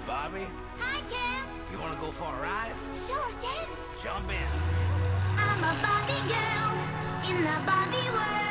Bobby, Hi, Ken. you want to go for a ride? Sure, Ken. Jump in. I'm a Barbie girl in the Barbie world.